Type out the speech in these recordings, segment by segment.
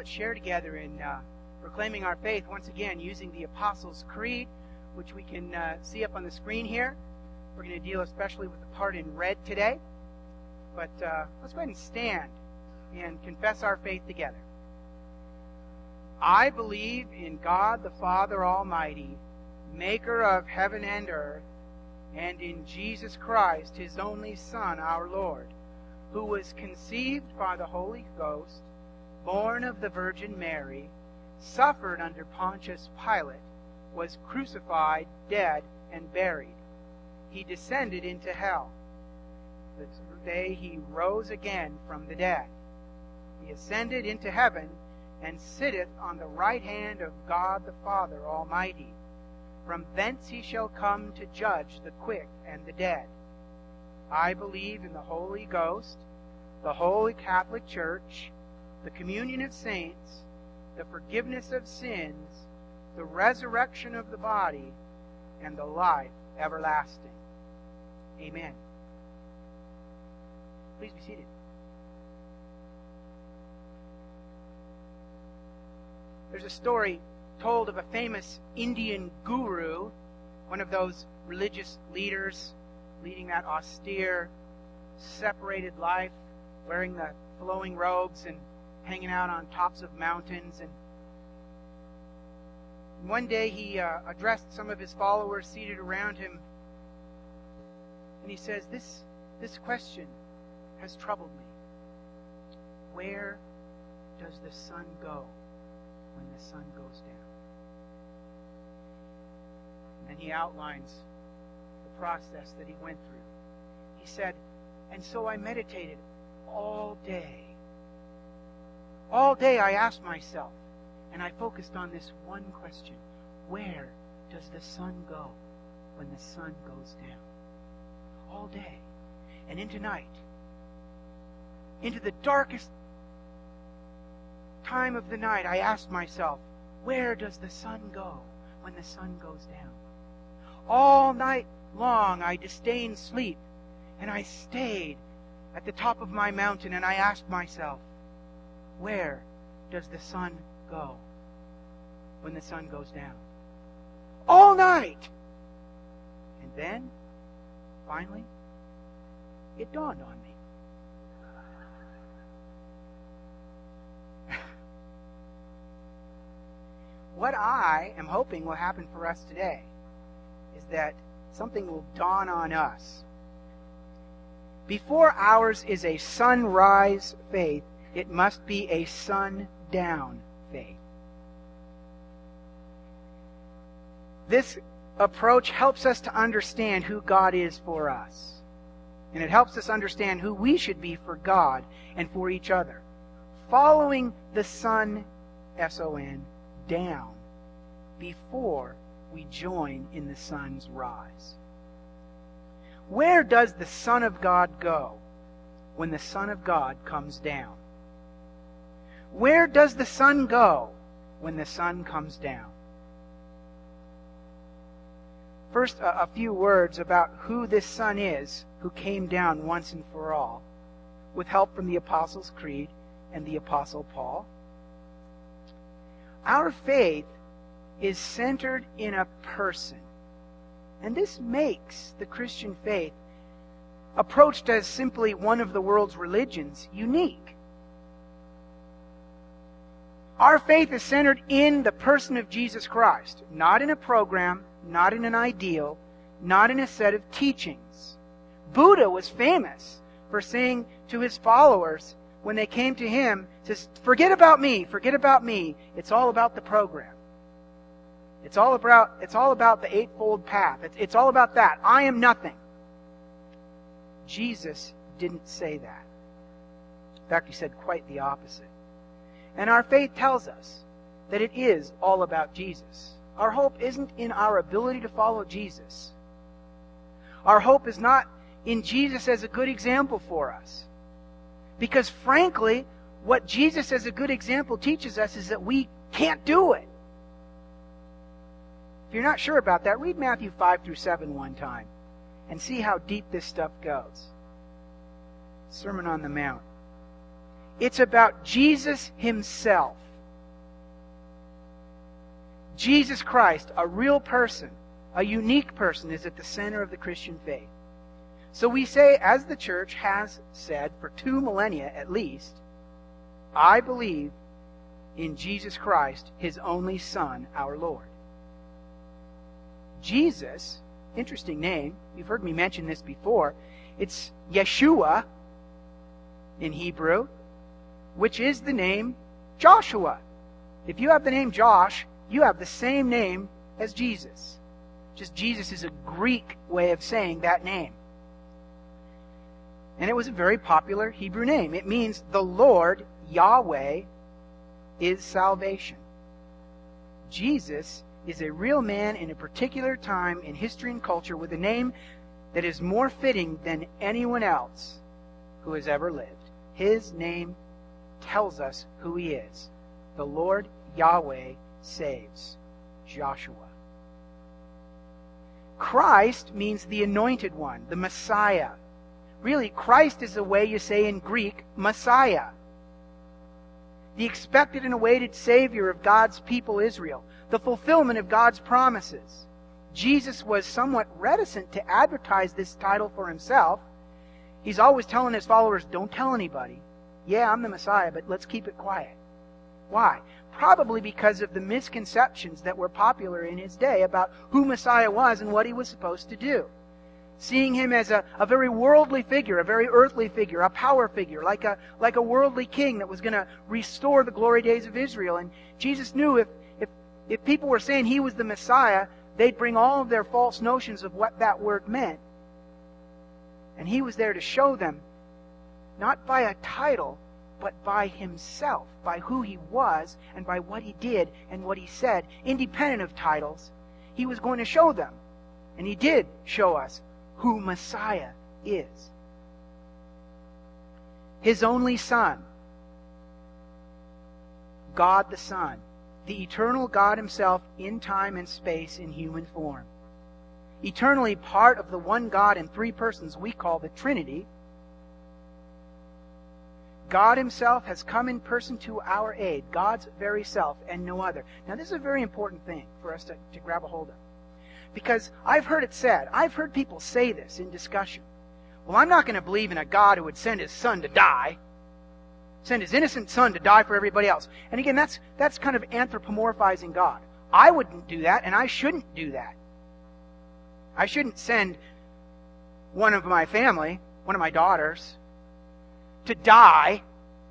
let's share together in proclaiming our faith once again using the Apostles' Creed, which we can see up on the screen here. We're going to deal especially with the part in red today. But let's go ahead and stand and confess our faith together. I believe in God the Father Almighty, maker of heaven and earth, and in Jesus Christ, His only Son, our Lord, who was conceived by the Holy Ghost, born of the Virgin Mary, suffered under Pontius Pilate, was crucified, dead, and buried. He descended into hell. The day He rose again from the dead. He ascended into heaven and sitteth on the right hand of God the Father Almighty. From thence He shall come to judge the quick and the dead. I believe in the Holy Ghost, the Holy Catholic Church, the communion of saints, the forgiveness of sins, the resurrection of the body, and the life everlasting. Amen. Please be seated. There's a story told of a famous Indian guru, one of those religious leaders leading that austere, separated life, wearing the flowing robes and hanging out on tops of mountains. And one day he addressed some of his followers seated around him, and he says, this question has troubled me. Where does the sun go when the sun goes down? And then he outlines the process that he went through. He said, and so I meditated all day. All day I asked myself, and I focused on this one question. Where does the sun go when the sun goes down? All day. And into night. Into the darkest time of the night, I asked myself, where does the sun go when the sun goes down? All night long I disdained sleep, and I stayed at the top of my mountain, and I asked myself, where does the sun go when the sun goes down? All night! And then, finally, it dawned on me. What I am hoping will happen for us today is that something will dawn on us. Before ours is a sunrise faith, it must be a sundown faith. This approach helps us to understand who God is for us. And it helps us understand who we should be for God and for each other. Following the sun, S-O-N, down before we join in the sun's rise. Where does the Son of God go when the Son of God comes down? Where does the sun go when the sun comes down? First, a few words about who this Son is who came down once and for all, with help from the Apostles' Creed and the Apostle Paul. Our faith is centered in a person. And this makes the Christian faith, approached as simply one of the world's religions, unique. Our faith is centered in the person of Jesus Christ, not in a program, not in an ideal, not in a set of teachings. Buddha was famous for saying to his followers, when they came to him, says, forget about me. It's all about the program. It's all about the Eightfold Path. It's all about that. I am nothing. Jesus didn't say that. In fact, he said quite the opposite. And our faith tells us that it is all about Jesus. Our hope isn't in our ability to follow Jesus. Our hope is not in Jesus as a good example for us. Because frankly, what Jesus as a good example teaches us is that we can't do it. If you're not sure about that, read Matthew 5 through 7 one time and see how deep this stuff goes. Sermon on the Mount. It's about Jesus Himself Jesus Christ, a real person, a unique person, is at the center of the Christian faith. So we say, as the church has said for 2 millennia at least, I believe in Jesus Christ, His only Son, our Lord. Jesus, interesting name, you've heard me mention this before, it's Yeshua in Hebrew, which is the name Joshua. If you have the name Josh, you have the same name as Jesus. Just Jesus is a Greek way of saying that name. And it was a very popular Hebrew name. It means the Lord, Yahweh, is salvation. Jesus is a real man in a particular time in history and culture with a name that is more fitting than anyone else who has ever lived. His name tells us who He is. The Lord Yahweh saves. Joshua. Christ means the anointed one, the Messiah. Really, Christ is the way you say in Greek, Messiah. The expected and awaited Savior of God's people Israel. The fulfillment of God's promises. Jesus was somewhat reticent to advertise this title for Himself. He's always telling His followers, don't tell anybody. Yeah, I'm the Messiah, but let's keep it quiet. Why? Probably because of the misconceptions that were popular in His day about who Messiah was and what He was supposed to do. Seeing Him as a very worldly figure, a very earthly figure, a power figure, like a worldly king that was going to restore the glory days of Israel. And Jesus knew if people were saying He was the Messiah, they'd bring all of their false notions of what that word meant. And He was there to show them, not by a title, but by Himself, by who He was, and by what He did and what He said, independent of titles. He was going to show them. And He did show us who Messiah is. His only Son, God the Son, the eternal God Himself in time and space in human form. Eternally part of the one God in 3 persons we call the Trinity. God Himself has come in person to our aid, God's very self and no other. Now this is a very important thing for us to grab a hold of. Because I've heard it said, I've heard people say this in discussion. Well, I'm not going to believe in a God who would send His Son to die. Send His innocent Son to die for everybody else. And again, that's kind of anthropomorphizing God. I wouldn't do that, and I shouldn't do that. I shouldn't send one of my family, one of my daughters, to die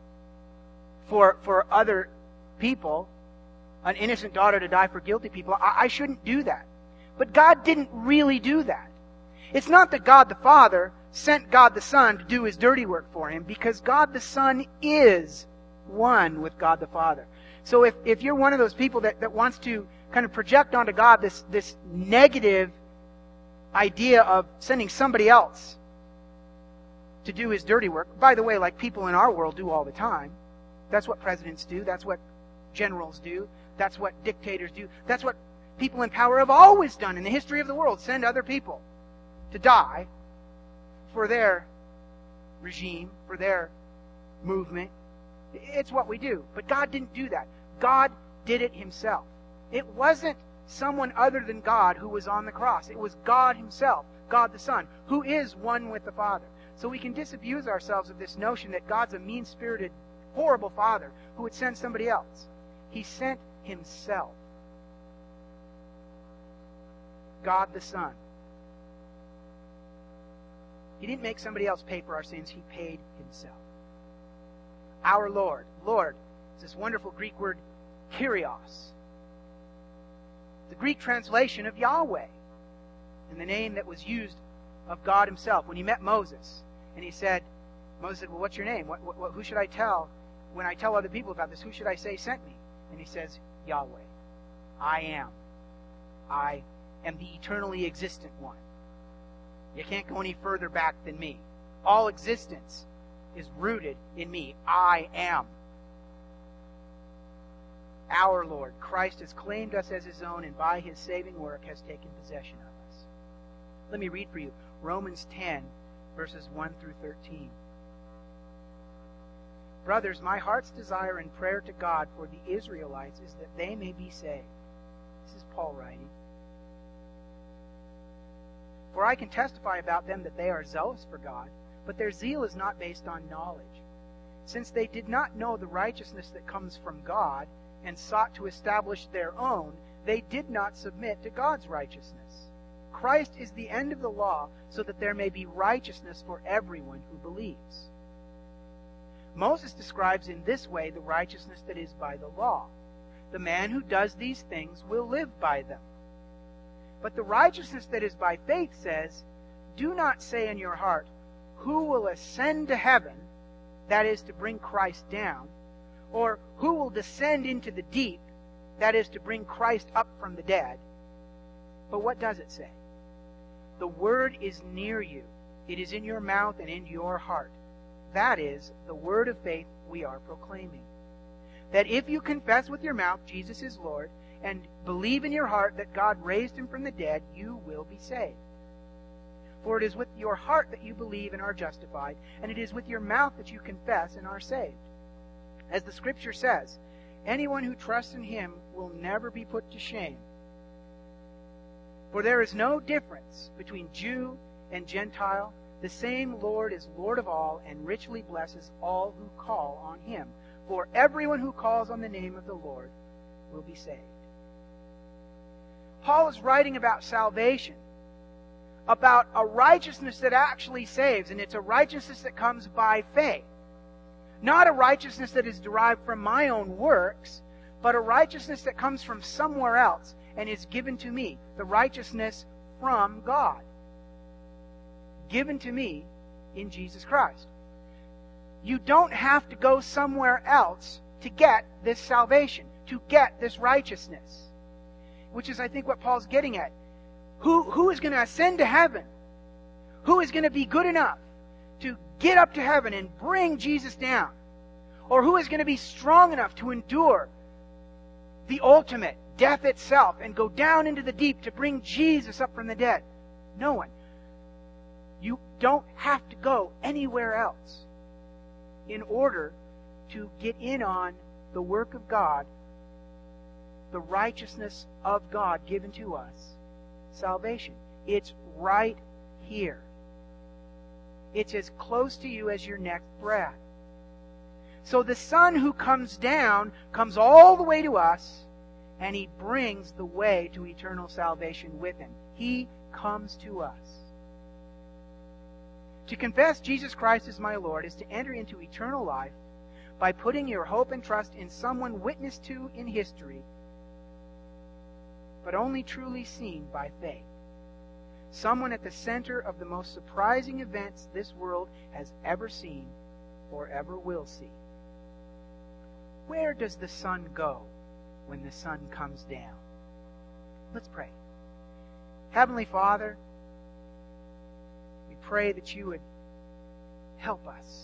for other people, an innocent daughter to die for guilty people. I shouldn't do that. But God didn't really do that. It's not that God the Father sent God the Son to do His dirty work for Him, because God the Son is one with God the Father. So if you're one of those people that wants to kind of project onto God this negative idea of sending somebody else to do His dirty work, by the way, like people in our world do all the time. That's what presidents do. That's what generals do. That's what dictators do. That's what people in power have always done in the history of the world. Send other people to die for their regime, for their movement. It's what we do. But God didn't do that. God did it Himself. It wasn't someone other than God who was on the cross. It was God Himself, God the Son, who is one with the Father. So we can disabuse ourselves of this notion that God's a mean-spirited, horrible Father who would send somebody else. He sent Himself. God the Son. He didn't make somebody else pay for our sins. He paid Himself. Our Lord. Lord is this wonderful Greek word, Kyrios. The Greek translation of Yahweh. And the name that was used of God Himself. When He met Moses, and He said, Moses said, well, what's your name? Who should I tell? When I tell other people about this, who should I say sent me? And He says, Yahweh. I am. I am the eternally existent one. You can't go any further back than me. All existence is rooted in me. I am. Our Lord, Christ, has claimed us as His own, and by His saving work has taken possession of us. Let me read for you Romans 10, verses 1 through 13. Brothers, my heart's desire and prayer to God for the Israelites is that they may be saved. This is Paul writing. For I can testify about them that they are zealous for God, but their zeal is not based on knowledge. Since they did not know the righteousness that comes from God, and sought to establish their own, they did not submit to God's righteousness. Christ is the end of the law, so that there may be righteousness for everyone who believes. Moses describes in this way the righteousness that is by the law. The man who does these things will live by them. But the righteousness that is by faith says, do not say in your heart, who will ascend to heaven, that is to bring Christ down, or who will descend into the deep, that is to bring Christ up from the dead. But what does it say? The word is near you. It is in your mouth and in your heart. That is the word of faith we are proclaiming. That if you confess with your mouth Jesus is Lord, and believe in your heart that God raised him from the dead, you will be saved. For it is with your heart that you believe and are justified, and it is with your mouth that you confess and are saved. As the Scripture says, anyone who trusts in him will never be put to shame. For there is no difference between Jew and Gentile. The same Lord is Lord of all, and richly blesses all who call on him. For everyone who calls on the name of the Lord will be saved. Paul is writing about salvation, about a righteousness that actually saves, and it's a righteousness that comes by faith. Not a righteousness that is derived from my own works, but a righteousness that comes from somewhere else and is given to me. The righteousness from God. Given to me in Jesus Christ. You don't have to go somewhere else to get this salvation, to get this righteousness. Which is, I think, what Paul's getting at. Who is going to ascend to heaven? Who is going to be good enough to get up to heaven and bring Jesus down? Or who is going to be strong enough to endure the ultimate, death itself, and go down into the deep to bring Jesus up from the dead? No one. You don't have to go anywhere else in order to get in on the work of God, the righteousness of God given to us, salvation. It's right here. It's as close to you as your next breath. So the Son who comes down comes all the way to us, and He brings the way to eternal salvation with Him. He comes to us. To confess Jesus Christ as my Lord is to enter into eternal life by putting your hope and trust in someone witnessed to in history, but only truly seen by faith. Someone at the center of the most surprising events this world has ever seen or ever will see. Where does the sun go when the sun comes down? Let's pray. Heavenly Father, we pray that you would help us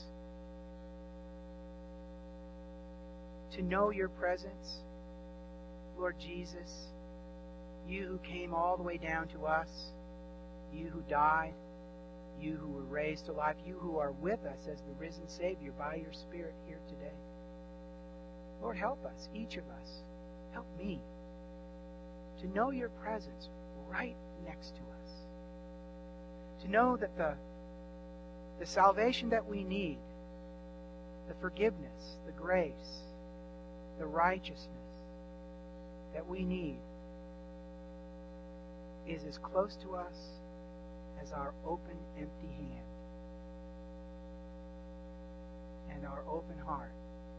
to know your presence. Lord Jesus, you who came all the way down to us, you who died, you who were raised to life, you who are with us as the risen Savior by your Spirit here today. Lord, help us, each of us. Help me to know your presence right next to us. To know that the salvation that we need, the forgiveness, the grace, the righteousness that we need is as close to us as our open, empty hand and our open heart.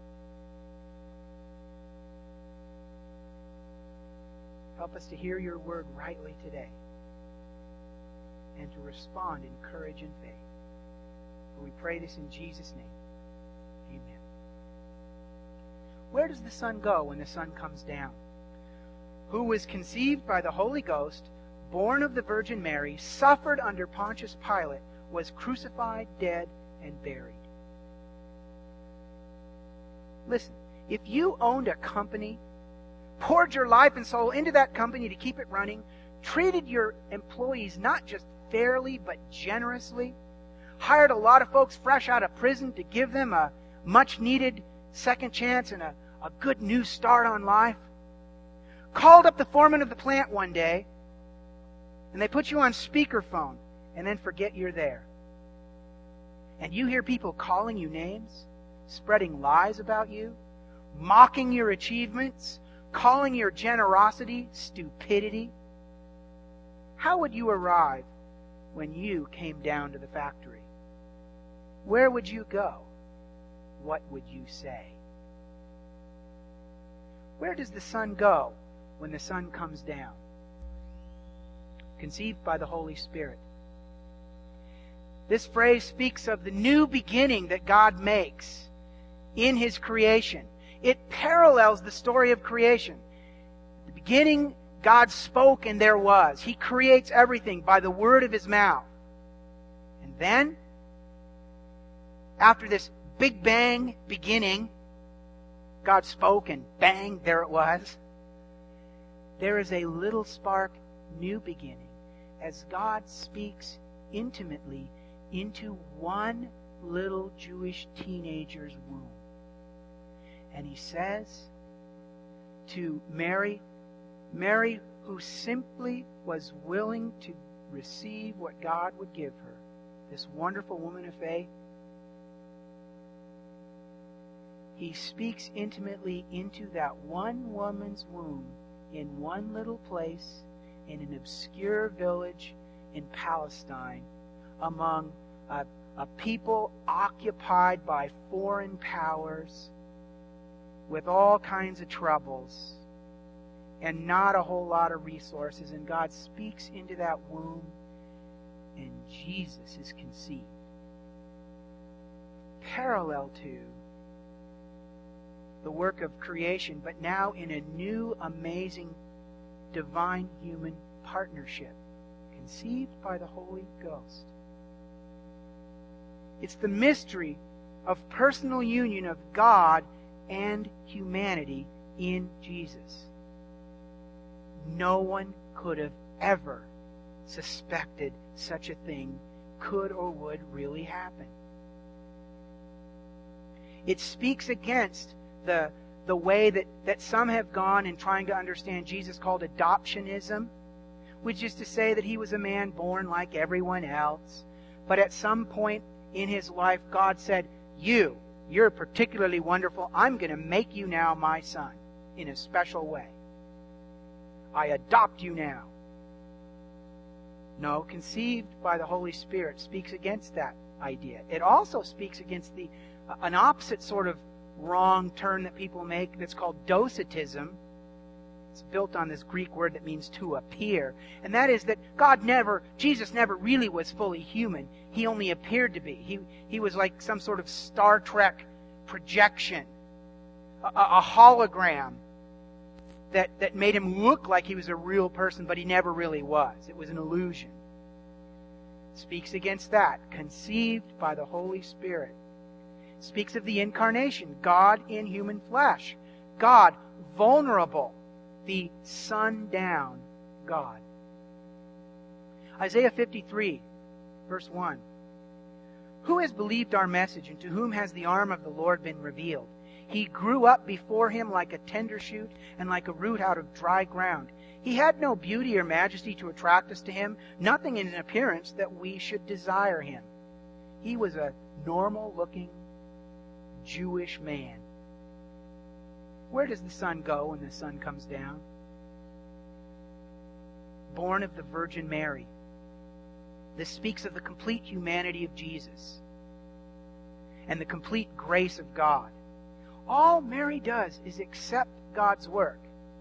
Help us to hear your word rightly today and to respond in courage and faith. For we pray this in Jesus' name. Amen. Where does the sun go when the sun comes down? Who was conceived by the Holy Ghost, born of the Virgin Mary, suffered under Pontius Pilate, was crucified, dead, and buried. Listen, if you owned a company, poured your life and soul into that company to keep it running, treated your employees not just fairly but generously, hired a lot of folks fresh out of prison to give them a much-needed second chance and a good new start on life, called up the foreman of the plant one day, and they put you on speakerphone, and then forget you're there. And you hear people calling you names, spreading lies about you, mocking your achievements, calling your generosity stupidity. How would you arrive when you came down to the factory? Where would you go? What would you say? Where does the sun go when the sun comes down? Conceived by the Holy Spirit. This phrase speaks of the new beginning that God makes in His creation. It parallels the story of creation. At the beginning, God spoke and there was. He creates everything by the word of His mouth. And then, after this Big Bang beginning, God spoke and bang, there it was. There is a little spark, new beginning, as God speaks intimately into one little Jewish teenager's womb. And He says to Mary, Mary, who simply was willing to receive what God would give her, this wonderful woman of faith, He speaks intimately into that one woman's womb in one little place in an obscure village in Palestine among a people occupied by foreign powers with all kinds of troubles and not a whole lot of resources. And God speaks into that womb, and Jesus is conceived. Parallel to the work of creation, but now in a new, amazing, divine human partnership, conceived by the Holy Ghost. It's the mystery of personal union of God and humanity in Jesus. No one could have ever suspected such a thing could or would really happen. It speaks against the way that some have gone in trying to understand Jesus, called adoptionism, which is to say that He was a man born like everyone else, but at some point in His life, God said, you're particularly wonderful. I'm going to make you now my son in a special way. I adopt you now. No, conceived by the Holy Spirit speaks against that idea. It also speaks against an opposite sort of wrong turn that people make that's called docetism. It's built on this Greek word that means to appear. And that is that Jesus never really was fully human. He only appeared to be. He was like some sort of Star Trek projection, a hologram that made Him look like He was a real person, but He never really was. It was an illusion. It speaks against that. Conceived by the Holy Spirit. It speaks of the incarnation, God in human flesh. God, vulnerable, the sun-down God. Isaiah 53, verse 1. Who has believed our message, and to whom has the arm of the Lord been revealed? He grew up before Him like a tender shoot and like a root out of dry ground. He had no beauty or majesty to attract us to Him, nothing in His appearance that we should desire Him. He was a normal-looking Jewish man. Where does the sun go when the sun comes down? Born of the Virgin Mary. This speaks of the complete humanity of Jesus and the complete grace of God. All Mary does is accept God's work.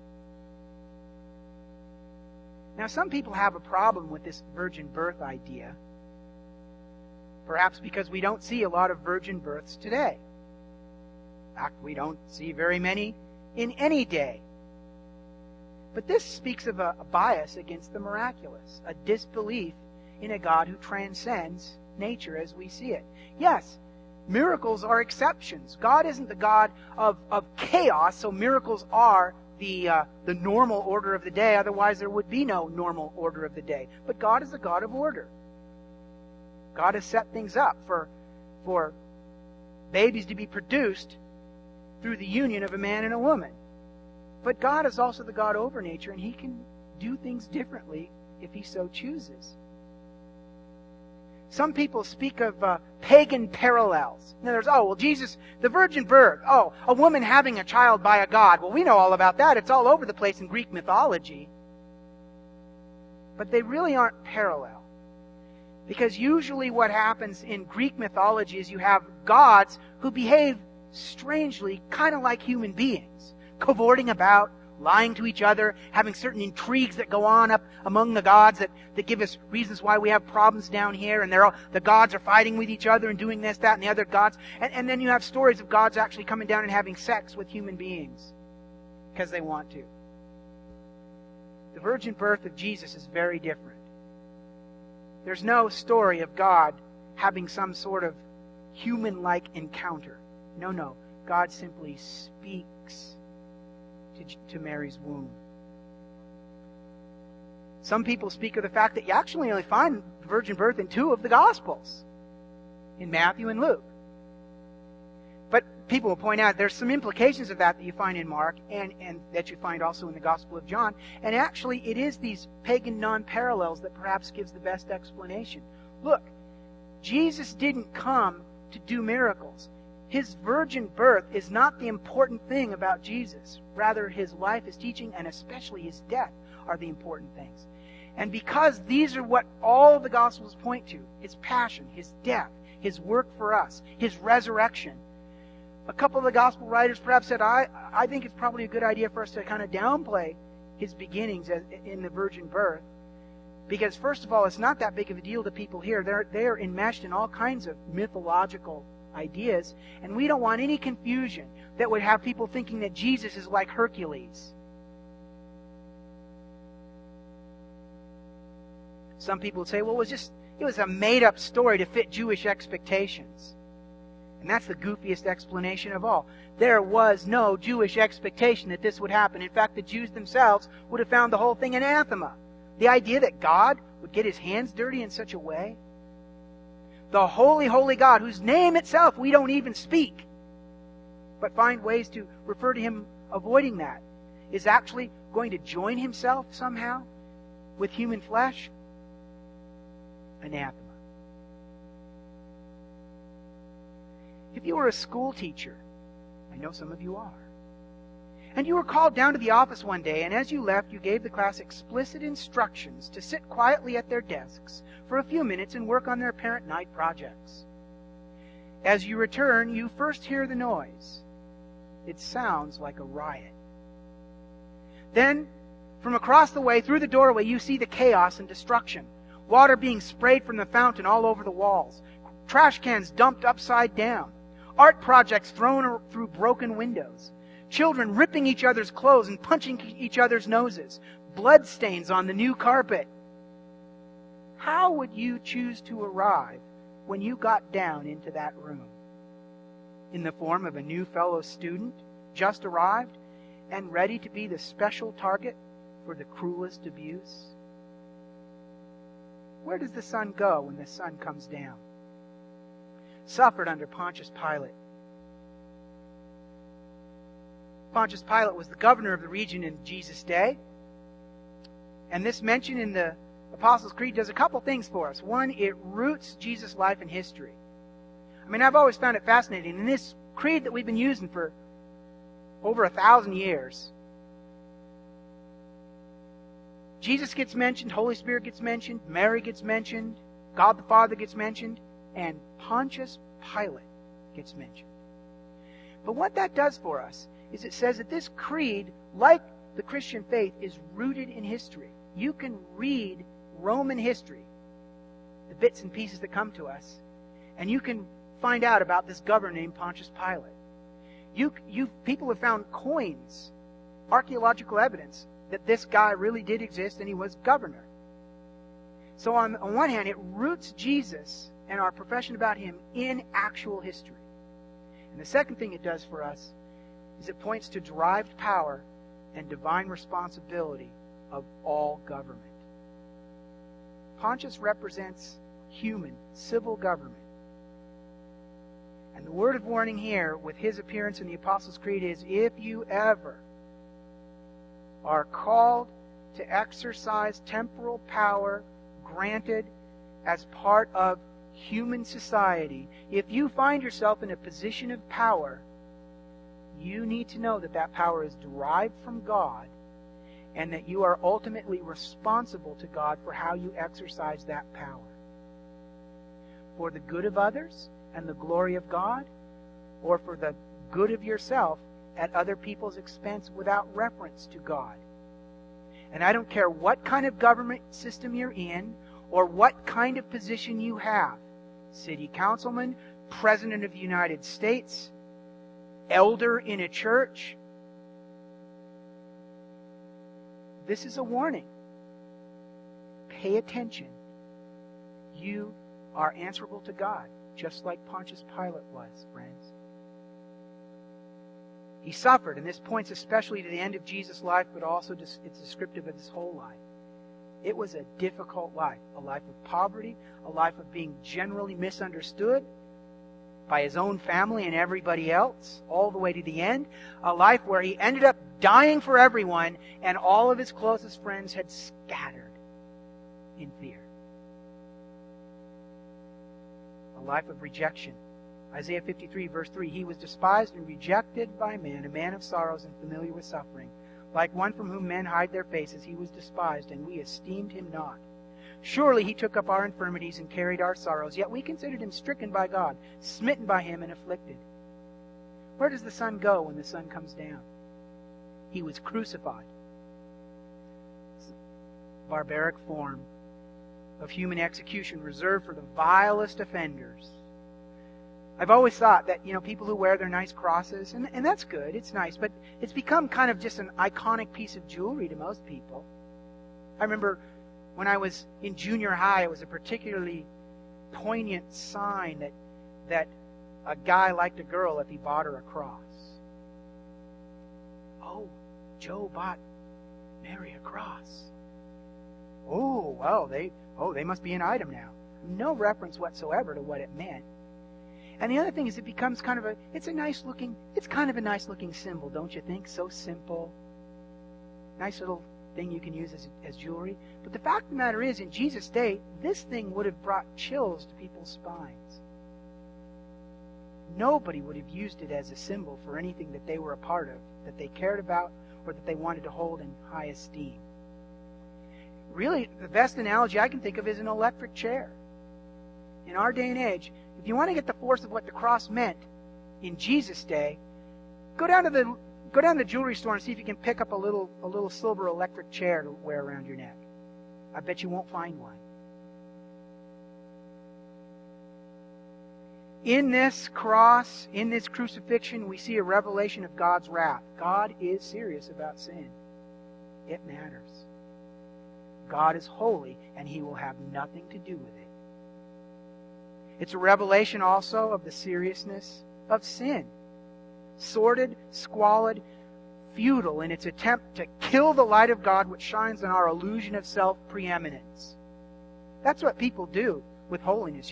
Now, some people have a problem with this virgin birth idea, perhaps because we don't see a lot of virgin births today. In fact, we don't see very many in any day. But this speaks of a bias against the miraculous, a disbelief in a God who transcends nature as we see it. Yes, miracles are exceptions. God isn't the God of chaos, so miracles are the normal order of the day. Otherwise, there would be no normal order of the day. But God is a God of order. God has set things up for babies to be produced through the union of a man and a woman. But God is also the God over nature, and He can do things differently if He so chooses. Some people speak of pagan parallels. In other words, Jesus, the virgin birth. A woman having a child by a god. Well, we know all about that. It's all over the place in Greek mythology. But they really aren't parallel. Because usually what happens in Greek mythology is you have gods who behave strangely, kind of like human beings, cavorting about, lying to each other, having certain intrigues that go on up among the gods that give us reasons why we have problems down here, and the gods are fighting with each other and doing this, that, and the other gods. And then you have stories of gods actually coming down and having sex with human beings because they want to. The virgin birth of Jesus is very different. There's no story of God having some sort of human-like encounter. No. God simply speaks to Mary's womb. Some people speak of the fact that you actually only find the virgin birth in 2 of the Gospels, in Matthew and Luke. But people will point out there's some implications of that you find in Mark and that you find also in the Gospel of John. And actually it is these pagan non-parallels that perhaps gives the best explanation. Look, Jesus didn't come to do miracles. His virgin birth is not the important thing about Jesus. Rather, His life, His teaching, and especially His death are the important things. And because these are what all the Gospels point to, His passion, His death, His work for us, His resurrection. A couple of the Gospel writers perhaps said, I think it's probably a good idea for us to kind of downplay His beginnings in the virgin birth. Because first of all, it's not that big of a deal to people here. They're enmeshed in all kinds of mythological ideas, and we don't want any confusion that would have people thinking that Jesus is like Hercules. Some people would say, well, it was a made-up story to fit Jewish expectations. And that's the goofiest explanation of all. There was no Jewish expectation that this would happen. In fact, the Jews themselves would have found the whole thing anathema. The idea that God would get His hands dirty in such a way. The holy, holy God, whose name itself we don't even speak, but find ways to refer to Him avoiding that, is actually going to join Himself somehow with human flesh? Anathema. If you were a school teacher, I know some of you are, and you were called down to the office one day, and as you left, you gave the class explicit instructions to sit quietly at their desks for a few minutes and work on their parent night projects. As you return, you first hear the noise. It sounds like a riot. Then, from across the way, through the doorway, you see the chaos and destruction. Water being sprayed from the fountain all over the walls. Trash cans dumped upside down. Art projects thrown through broken windows. Children ripping each other's clothes and punching each other's noses. Blood stains on the new carpet. How would you choose to arrive when you got down into that room? In the form of a new fellow student, just arrived, and ready to be the special target for the cruelest abuse? Where does the sun go when the sun comes down? Suffered under Pontius Pilate. Pontius Pilate was the governor of the region in Jesus' day. And this mention in the Apostles' Creed does a couple things for us. One, it roots Jesus' life in history. I mean, I've always found it fascinating. In this creed that we've been using for over 1,000 years, Jesus gets mentioned, Holy Spirit gets mentioned, Mary gets mentioned, God the Father gets mentioned, and Pontius Pilate gets mentioned. But what that does for us is it says that this creed, like the Christian faith, is rooted in history. You can read Roman history, the bits and pieces that come to us, and you can find out about this governor named Pontius Pilate. People have found coins, archaeological evidence that this guy really did exist and he was governor. So on one hand, it roots Jesus and our profession about Him in actual history. And the second thing it does for us is it points to derived power and divine responsibility of all government. Pontius represents human, civil government. And the word of warning here with his appearance in the Apostles' Creed is, if you ever are called to exercise temporal power granted as part of human society. If you find yourself in a position of power, you need to know that that power is derived from God and that you are ultimately responsible to God for how you exercise that power. For the good of others and the glory of God, or for the good of yourself at other people's expense without reference to God. And I don't care what kind of government system you're in or what kind of position you have. City councilman, President of the United States, elder in a church. This is a warning. Pay attention. You are answerable to God, just like Pontius Pilate was, friends. He suffered, and this points especially to the end of Jesus' life, but also it's descriptive of his whole life. It was a difficult life, a life of poverty, a life of being generally misunderstood by his own family and everybody else, all the way to the end. A life where he ended up dying for everyone, and all of his closest friends had scattered in fear. A life of rejection. Isaiah 53, verse 3, he was despised and rejected by men, a man of sorrows and familiar with suffering. Like one from whom men hide their faces, he was despised, and we esteemed him not. Surely he took up our infirmities and carried our sorrows, yet we considered him stricken by God, smitten by him and afflicted. Where does the sun go when the sun comes down? He was crucified. It's a barbaric form of human execution reserved for the vilest offenders. I've always thought that, people who wear their nice crosses, and that's good, it's nice, but it's become kind of just an iconic piece of jewelry to most people. I remember when I was in junior high, it was a particularly poignant sign that a guy liked a girl if he bought her a cross. Oh, Joe bought Mary a cross. Oh, well, they must be an item now. No reference whatsoever to what it meant. And the other thing is it becomes kind of a nice looking symbol, don't you think? So simple. Nice little thing you can use as jewelry. But the fact of the matter is, in Jesus' day, this thing would have brought chills to people's spines. Nobody would have used it as a symbol for anything that they were a part of, that they cared about, or that they wanted to hold in high esteem. Really, the best analogy I can think of is an electric chair. In our day and age, if you want to get the force of what the cross meant in Jesus' day, go down to the jewelry store and see if you can pick up a little silver electric chair to wear around your neck. I bet you won't find one. In this cross, in this crucifixion, we see a revelation of God's wrath. God is serious about sin. It matters. God is holy, and He will have nothing to do with it. It's a revelation also of the seriousness of sin. Sordid, squalid, futile in its attempt to kill the light of God which shines on our illusion of self-preeminence. That's what people do with holiness,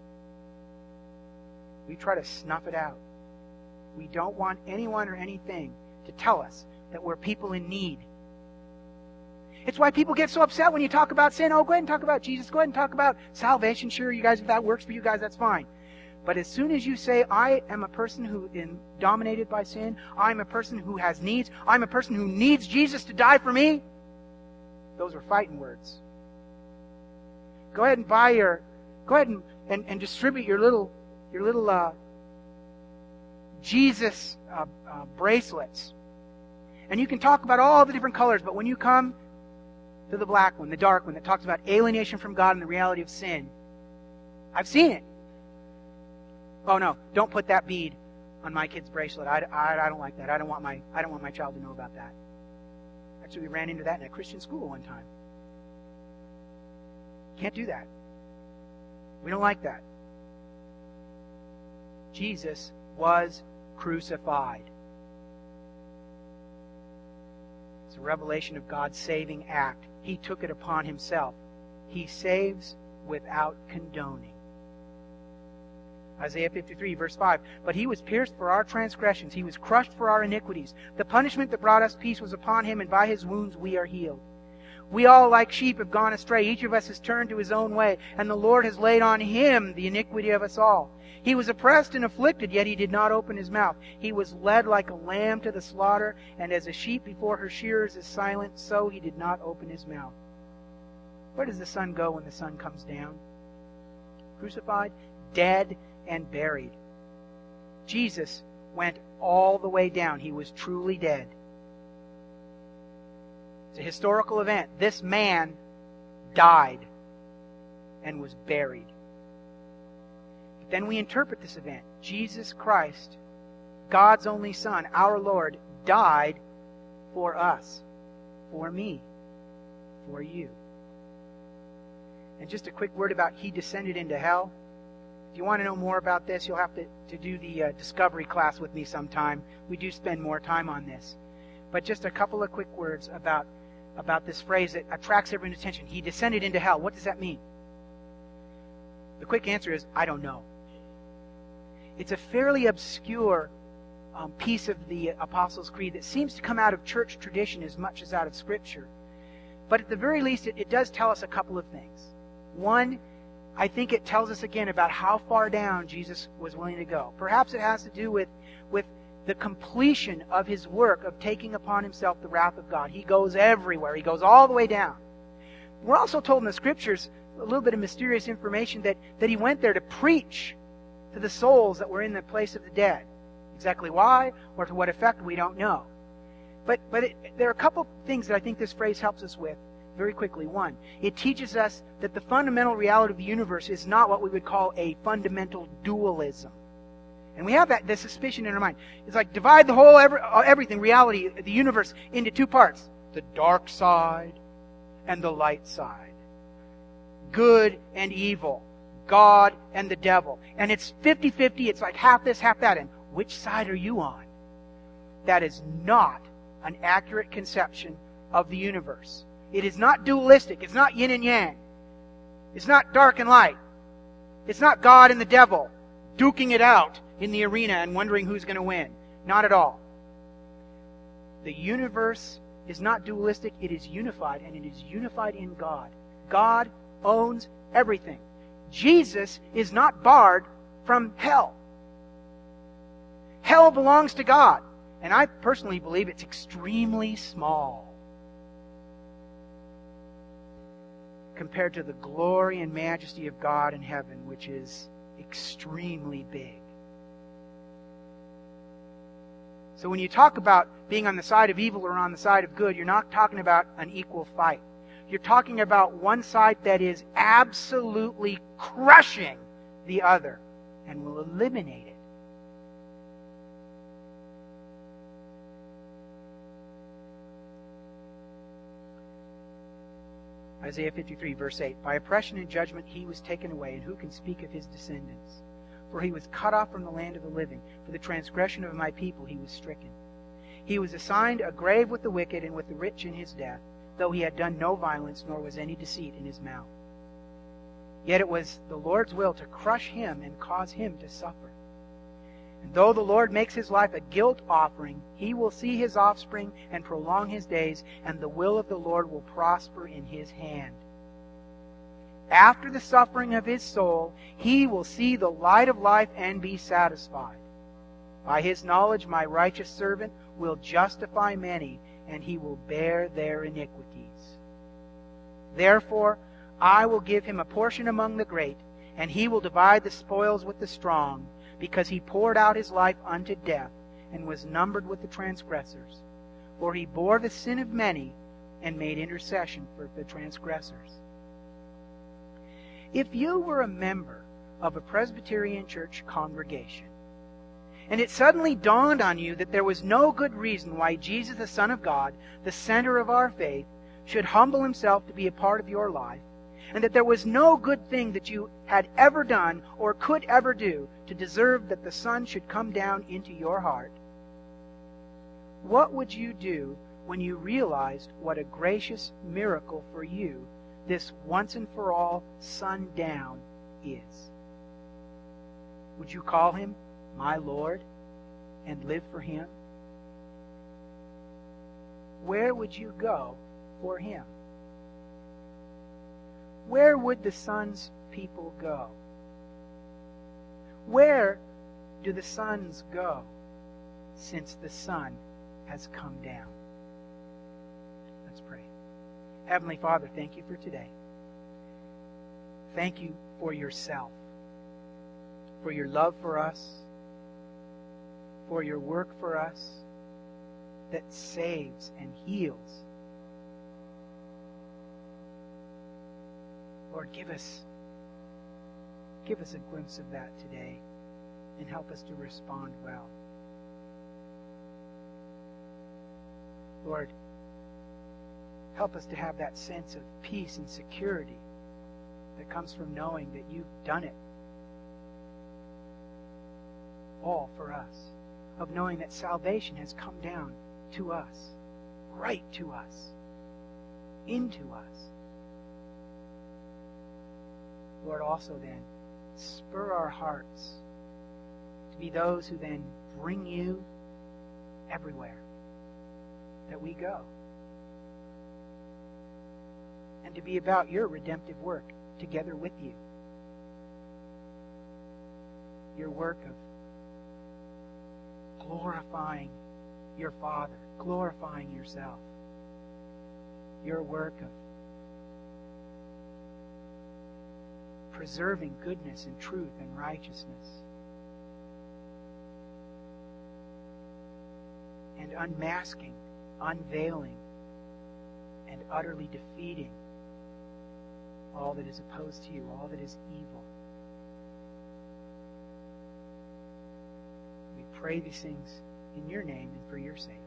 We try to snuff it out. We don't want anyone or anything to tell us that we're people in need. It's why people get so upset when you talk about sin. Oh, go ahead and talk about Jesus. Go ahead and talk about salvation. Sure, you guys, if that works for you guys, that's fine. But as soon as you say, I am a person who is dominated by sin, I'm a person who has needs, I'm a person who needs Jesus to die for me, those are fighting words. Go ahead and distribute your little Jesus bracelets. And you can talk about all the different colors, but when you come to the black one, the dark one, that talks about alienation from God and the reality of sin, I've seen it. Oh no, don't put that bead on my kid's bracelet. I don't like that. I don't want my child to know about that. Actually, we ran into that in a Christian school one time. Can't do that. We don't like that. Jesus was crucified. It's a revelation of God's saving act. He took it upon Himself. He saves without condoning. Isaiah 53, verse 5. But he was pierced for our transgressions. He was crushed for our iniquities. The punishment that brought us peace was upon him, and by his wounds we are healed. We all like sheep have gone astray. Each of us has turned to his own way, and the Lord has laid on him the iniquity of us all. He was oppressed and afflicted, yet he did not open his mouth. He was led like a lamb to the slaughter, and as a sheep before her shearers is silent, so he did not open his mouth. Where does the sun go when the sun comes down? Crucified, dead, and buried. Jesus went all the way down. He was truly dead. It's a historical event. This man died and was buried. But then we interpret this event. Jesus Christ, God's only Son, our Lord, died for us, for me, for you. And just a quick word about He descended into hell. If you want to know more about this, you'll have to do the discovery class with me sometime. We do spend more time on this. But just a couple of quick words about this phrase that attracts everyone's attention. He descended into hell. What does that mean? The quick answer is, I don't know. It's a fairly obscure piece of the Apostles' Creed that seems to come out of church tradition as much as out of Scripture. But at the very least, it does tell us a couple of things. One, I think it tells us again about how far down Jesus was willing to go. Perhaps it has to do with the completion of His work of taking upon Himself the wrath of God. He goes everywhere. He goes all the way down. We're also told in the Scriptures a little bit of mysterious information that He went there to preach to the souls that were in the place of the dead. Exactly why or to what effect, we don't know. But there are a couple things that I think this phrase helps us with very quickly. One, it teaches us that the fundamental reality of the universe is not what we would call a fundamental dualism. And we have this suspicion in our mind. It's like divide the whole everything, reality, the universe, into two parts. The dark side and the light side. Good and evil. God and the devil. And it's 50-50. It's like half this, half that. And which side are you on? That is not an accurate conception of the universe. It is not dualistic. It's not yin and yang. It's not dark and light. It's not God and the devil duking it out in the arena and wondering who's going to win. Not at all. The universe is not dualistic. It is unified, and it is unified in God. God owns everything. Jesus is not barred from hell. Hell belongs to God. And I personally believe it's extremely small compared to the glory and majesty of God in heaven, which is extremely big. So when you talk about being on the side of evil or on the side of good, you're not talking about an equal fight. You're talking about one side that is absolutely crushing the other and will eliminate it. Isaiah 53, verse 8. By oppression and judgment He was taken away, and who can speak of His descendants? For He was cut off from the land of the living. For the transgression of my people He was stricken. He was assigned a grave with the wicked and with the rich in His death, though He had done no violence, nor was any deceit in His mouth. Yet it was the Lord's will to crush Him and cause Him to suffer. And though the Lord makes His life a guilt offering, He will see His offspring and prolong His days, and the will of the Lord will prosper in His hand. After the suffering of His soul, He will see the light of life and be satisfied. By His knowledge, my righteous servant will justify many, and He will bear their iniquities. Therefore, I will give Him a portion among the great, and He will divide the spoils with the strong, because He poured out His life unto death, and was numbered with the transgressors. For He bore the sin of many, and made intercession for the transgressors. If you were a member of a Presbyterian church congregation, and it suddenly dawned on you that there was no good reason why Jesus, the Son of God, the center of our faith, should humble Himself to be a part of your life, and that there was no good thing that you had ever done or could ever do to deserve that the Son should come down into your heart, what would you do when you realized what a gracious miracle for you this once and for all Son down is? Would you call him my Lord and live for him? Where would you go for him? Where would the Son's people go? Where do the sons go since the Son has come down? Let's pray. Heavenly Father, thank you for today. Thank you for yourself, for your love for us, for your work for us that saves and heals. Lord, give us a glimpse of that today and help us to respond well. Lord, help us to have that sense of peace and security that comes from knowing that you've done it all for us, of knowing that salvation has come down to us, right to us, into us. Lord, also then, spur our hearts to be those who then bring you everywhere that we go, and to be about your redemptive work together with you. Your work of glorifying your Father, glorifying yourself. Your work of preserving goodness and truth and righteousness. And unmasking, unveiling, and utterly defeating all that is opposed to you, all that is evil. We pray these things in your name and for your sake.